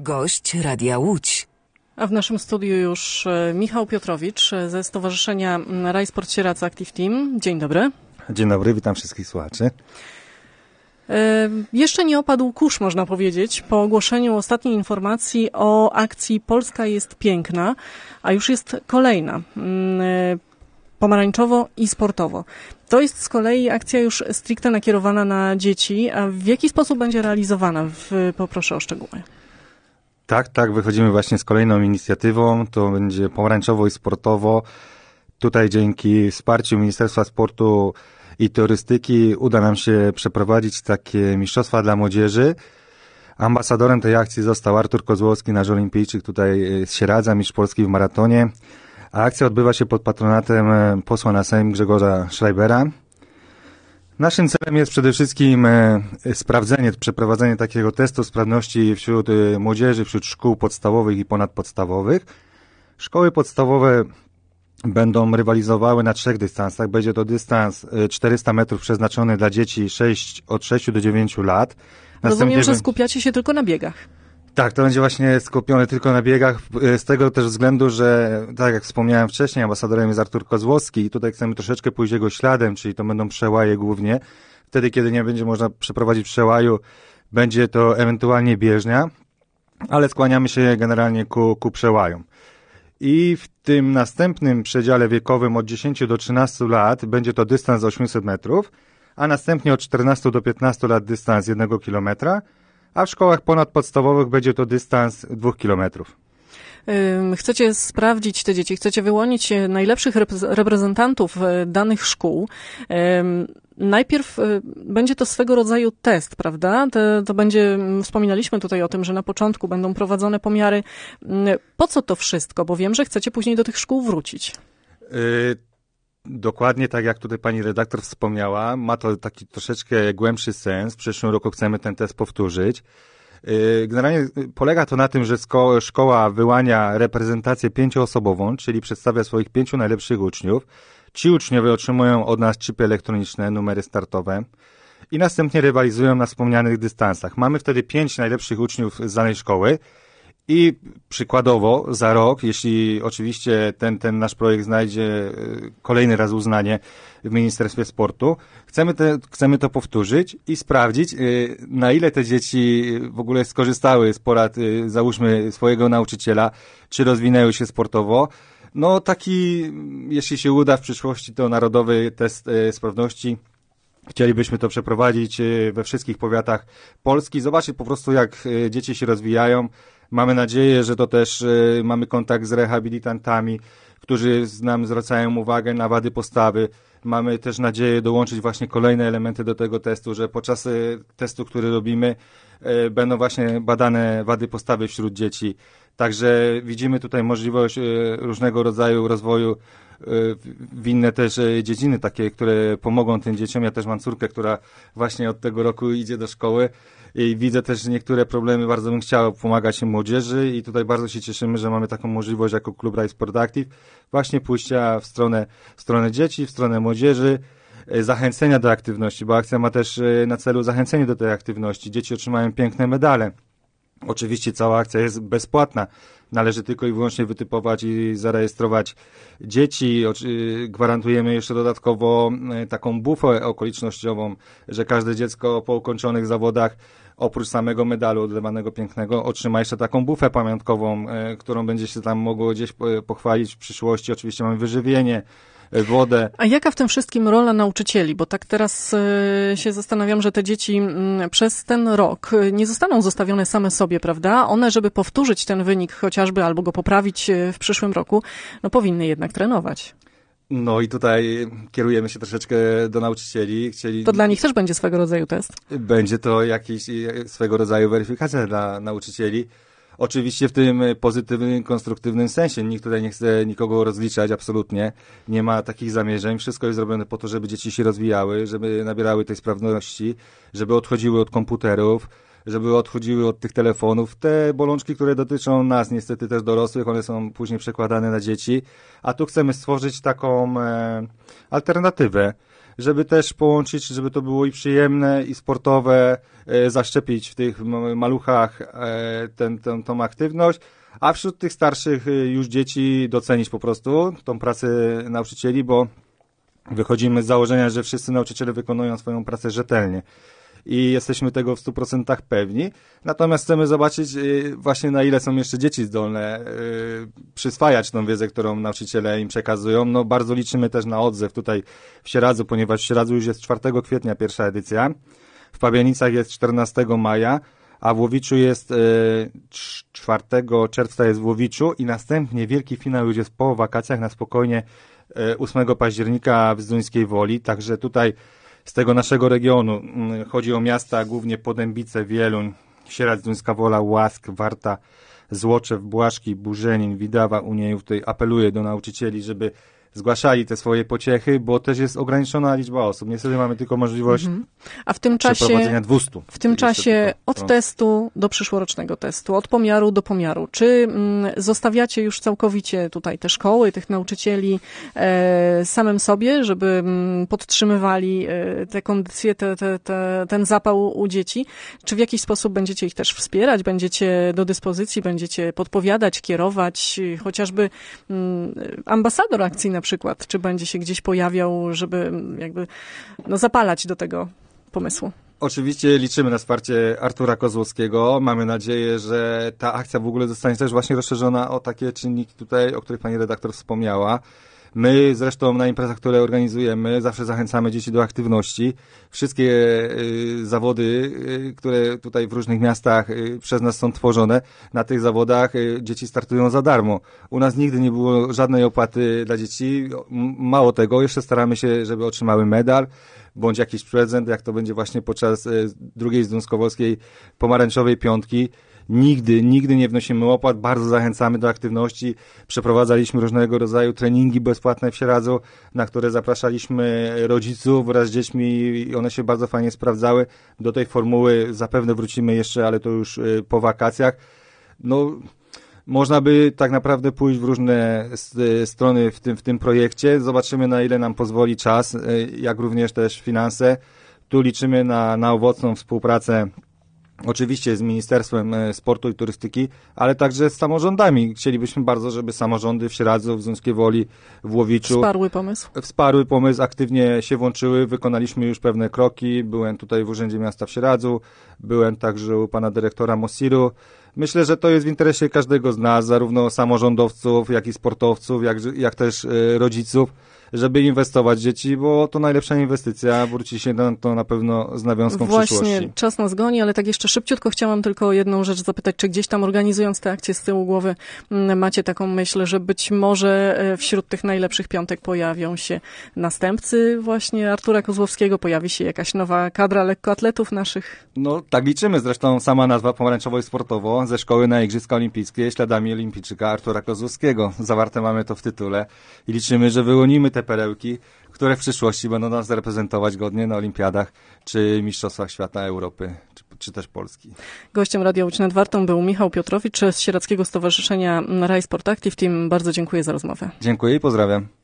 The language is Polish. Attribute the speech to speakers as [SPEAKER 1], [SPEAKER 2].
[SPEAKER 1] Gość Radia Łódź.
[SPEAKER 2] A w naszym studiu już Michał Piotrowicz ze Stowarzyszenia Rajsport Sieradza Active Team. Dzień dobry.
[SPEAKER 3] Dzień dobry, witam wszystkich słuchaczy.
[SPEAKER 2] Jeszcze nie opadł kurz, można powiedzieć, po ogłoszeniu ostatniej informacji o akcji Polska jest piękna, a już jest kolejna, pomarańczowo i sportowo. To jest z kolei akcja już stricte nakierowana na dzieci, a w jaki sposób będzie realizowana? Poproszę o szczegóły.
[SPEAKER 3] Tak, wychodzimy właśnie z kolejną inicjatywą, to będzie pomarańczowo i sportowo. Tutaj dzięki wsparciu Ministerstwa Sportu i Turystyki uda nam się przeprowadzić takie mistrzostwa dla młodzieży. Ambasadorem tej akcji został Artur Kozłowski, nasz olimpijczyk tutaj z Sieradza, mistrz Polski w maratonie. A akcja odbywa się pod patronatem posła na Sejm Grzegorza Schreibera. Naszym celem jest przede wszystkim przeprowadzenie takiego testu sprawności wśród młodzieży, wśród szkół podstawowych i ponadpodstawowych. Szkoły podstawowe będą rywalizowały na 3 dystansach. Będzie to dystans 400 metrów przeznaczony dla dzieci od 6 do 9 lat.
[SPEAKER 2] Rozumiem, że skupiacie się tylko na biegach.
[SPEAKER 3] Tak, to będzie właśnie skupione tylko na biegach, z tego też względu, że tak jak wspomniałem wcześniej, ambasadorem jest Artur Kozłowski i tutaj chcemy troszeczkę pójść jego śladem, czyli to będą przełaje głównie. Wtedy, kiedy nie będzie można przeprowadzić przełaju, będzie to ewentualnie bieżnia, ale skłaniamy się generalnie ku przełajom. I w tym następnym przedziale wiekowym od 10 do 13 lat będzie to dystans 800 metrów, a następnie od 14 do 15 lat dystans 1 kilometra, a w szkołach ponadpodstawowych będzie to dystans 2 kilometrów.
[SPEAKER 2] Chcecie sprawdzić te dzieci, chcecie wyłonić najlepszych reprezentantów danych szkół. Najpierw będzie to swego rodzaju test, prawda? To będzie, wspominaliśmy tutaj o tym, że na początku będą prowadzone pomiary. Po co to wszystko? Bo wiem, że chcecie później do tych szkół wrócić.
[SPEAKER 3] Dokładnie tak jak tutaj pani redaktor wspomniała, ma to taki troszeczkę głębszy sens. W przyszłym roku chcemy ten test powtórzyć. Generalnie polega to na tym, że szkoła wyłania reprezentację 5-osobową, czyli przedstawia swoich 5 najlepszych uczniów. Ci uczniowie otrzymują od nas chipy elektroniczne, numery startowe i następnie rywalizują na wspomnianych dystansach. Mamy wtedy 5 najlepszych uczniów z danej szkoły i przykładowo za rok, jeśli oczywiście ten nasz projekt znajdzie kolejny raz uznanie w Ministerstwie Sportu, chcemy to powtórzyć i sprawdzić, na ile te dzieci w ogóle skorzystały z porad, załóżmy, swojego nauczyciela, czy rozwinęły się sportowo. No taki, jeśli się uda w przyszłości, to narodowy test sprawności. Chcielibyśmy to przeprowadzić we wszystkich powiatach Polski, zobaczyć po prostu, jak dzieci się rozwijają. Mamy nadzieję, że to też mamy kontakt z rehabilitantami, którzy nam zwracają uwagę na wady postawy. Mamy też nadzieję dołączyć właśnie kolejne elementy do tego testu, że podczas testu, który robimy, będą właśnie badane wady postawy wśród dzieci. Także widzimy tutaj możliwość różnego rodzaju rozwoju w inne też dziedziny takie, które pomogą tym dzieciom. Ja też mam córkę, która właśnie od tego roku idzie do szkoły i widzę też, że niektóre problemy, bardzo bym chciał pomagać młodzieży i tutaj bardzo się cieszymy, że mamy taką możliwość jako klub Rajsport Active właśnie pójścia w stronę dzieci, w stronę młodzieży, zachęcenia do aktywności, bo akcja ma też na celu zachęcenie do tej aktywności. Dzieci otrzymają piękne medale. Oczywiście cała akcja jest bezpłatna. Należy tylko i wyłącznie wytypować i zarejestrować dzieci. Gwarantujemy jeszcze dodatkowo taką bufę okolicznościową, że każde dziecko po ukończonych zawodach oprócz samego medalu odlewanego pięknego otrzyma jeszcze taką bufę pamiątkową, którą będzie się tam mogło gdzieś pochwalić w przyszłości. Oczywiście mamy wyżywienie, wodę.
[SPEAKER 2] A jaka w tym wszystkim rola nauczycieli? Bo tak teraz się zastanawiam, że te dzieci przez ten rok nie zostaną zostawione same sobie, prawda? One, żeby powtórzyć ten wynik chociażby albo go poprawić w przyszłym roku, no powinny jednak trenować.
[SPEAKER 3] No i tutaj kierujemy się troszeczkę do nauczycieli.
[SPEAKER 2] To dla nich też będzie swego rodzaju test?
[SPEAKER 3] Będzie to jakiś swego rodzaju weryfikacja dla nauczycieli. Oczywiście w tym pozytywnym, konstruktywnym sensie. Nikt tutaj nie chce nikogo rozliczać, absolutnie. Nie ma takich zamierzeń. Wszystko jest zrobione po to, żeby dzieci się rozwijały, żeby nabierały tej sprawności, żeby odchodziły od komputerów, żeby odchodziły od tych telefonów. Te bolączki, które dotyczą nas, niestety też dorosłych, one są później przekładane na dzieci. A tu chcemy stworzyć taką alternatywę. żeby też połączyć, żeby to było i przyjemne, i sportowe, zaszczepić w tych maluchach tą aktywność, a wśród tych starszych już dzieci docenić po prostu tą pracę nauczycieli, bo wychodzimy z założenia, że wszyscy nauczyciele wykonują swoją pracę rzetelnie i jesteśmy tego w 100% pewni. Natomiast chcemy zobaczyć właśnie, na ile są jeszcze dzieci zdolne przyswajać tą wiedzę, którą nauczyciele im przekazują. No bardzo liczymy też na odzew tutaj w Sieradzu, ponieważ w Sieradzu już jest 4 kwietnia pierwsza edycja, w Pabianicach jest 14 maja, a w Łowiczu jest 4 czerwca jest w Łowiczu i następnie wielki finał już jest po wakacjach na spokojnie 8 października w Zduńskiej Woli, także tutaj z tego naszego regionu chodzi o miasta głównie Podębice, Wieluń, Sieradz, Zduńska Wola, Łask, Warta, Złoczew, Błaszki, Burzenin, Widawa. Unieju tutaj apeluję do nauczycieli, żeby zgłaszali te swoje pociechy, bo też jest ograniczona liczba osób. Niestety mamy tylko możliwość
[SPEAKER 2] A w tym
[SPEAKER 3] przeprowadzenia 200.
[SPEAKER 2] W tym czasie od testu do przyszłorocznego testu, od pomiaru do pomiaru. Czy zostawiacie już całkowicie tutaj te szkoły, tych nauczycieli samym sobie, żeby podtrzymywali te kondycje, ten zapał u dzieci? Czy w jakiś sposób będziecie ich też wspierać, będziecie do dyspozycji, będziecie podpowiadać, kierować, chociażby ambasador akcji na przykład, czy będzie się gdzieś pojawiał, żeby jakby zapalać do tego pomysłu?
[SPEAKER 3] Oczywiście liczymy na wsparcie Artura Kozłowskiego. Mamy nadzieję, że ta akcja w ogóle zostanie też właśnie rozszerzona o takie czynniki tutaj, o których pani redaktor wspomniała. My zresztą na imprezach, które organizujemy, zawsze zachęcamy dzieci do aktywności. Wszystkie zawody, które tutaj w różnych miastach przez nas są tworzone, na tych zawodach dzieci startują za darmo. U nas nigdy nie było żadnej opłaty dla dzieci. Mało tego, jeszcze staramy się, żeby otrzymały medal bądź jakiś prezent, jak to będzie właśnie podczas drugiej zduńskowolskiej pomarańczowej piątki. Nigdy nie wnosimy opłat, bardzo zachęcamy do aktywności. Przeprowadzaliśmy różnego rodzaju treningi bezpłatne w Sieradzu, na które zapraszaliśmy rodziców wraz z dziećmi i one się bardzo fajnie sprawdzały. Do tej formuły zapewne wrócimy jeszcze, ale to już po wakacjach. No, można by tak naprawdę pójść w różne strony w tym projekcie. Zobaczymy, na ile nam pozwoli czas, jak również też finanse. Tu liczymy na owocną współpracę oczywiście z Ministerstwem Sportu i Turystyki, ale także z samorządami. Chcielibyśmy bardzo, żeby samorządy w Sieradzu, w Zduńskiej Woli, w Łowiczu wsparły pomysł, aktywnie się włączyły. Wykonaliśmy już pewne kroki. Byłem tutaj w Urzędzie Miasta w Sieradzu, byłem także u pana dyrektora Mosiru. Myślę, że to jest w interesie każdego z nas, zarówno samorządowców, jak i sportowców, jak też rodziców, żeby inwestować w dzieci, bo to najlepsza inwestycja, wróci się nam to na pewno z nawiązką przyszłości.
[SPEAKER 2] Właśnie, czas nas goni, ale tak jeszcze szybciutko chciałam tylko o jedną rzecz zapytać, czy gdzieś tam organizując tę akcję z tyłu głowy macie taką myśl, że być może wśród tych najlepszych piątek pojawią się następcy właśnie Artura Kozłowskiego, pojawi się jakaś nowa kadra lekkoatletów naszych?
[SPEAKER 3] No tak liczymy, zresztą sama nazwa pomarańczowo i sportowo, ze szkoły na Igrzyska Olimpijskie śladami olimpijczyka Artura Kozłowskiego. Zawarte mamy to w tytule i liczymy, że wyłonimy te perełki, które w przyszłości będą nas reprezentować godnie na olimpiadach czy mistrzostwach świata, Europy, czy też Polski.
[SPEAKER 2] Gościem Radia Łódź nad Wartą był Michał Piotrowicz z Sieradzkiego Stowarzyszenia Raj Sport Active Team. Bardzo dziękuję za rozmowę.
[SPEAKER 3] Dziękuję i pozdrawiam.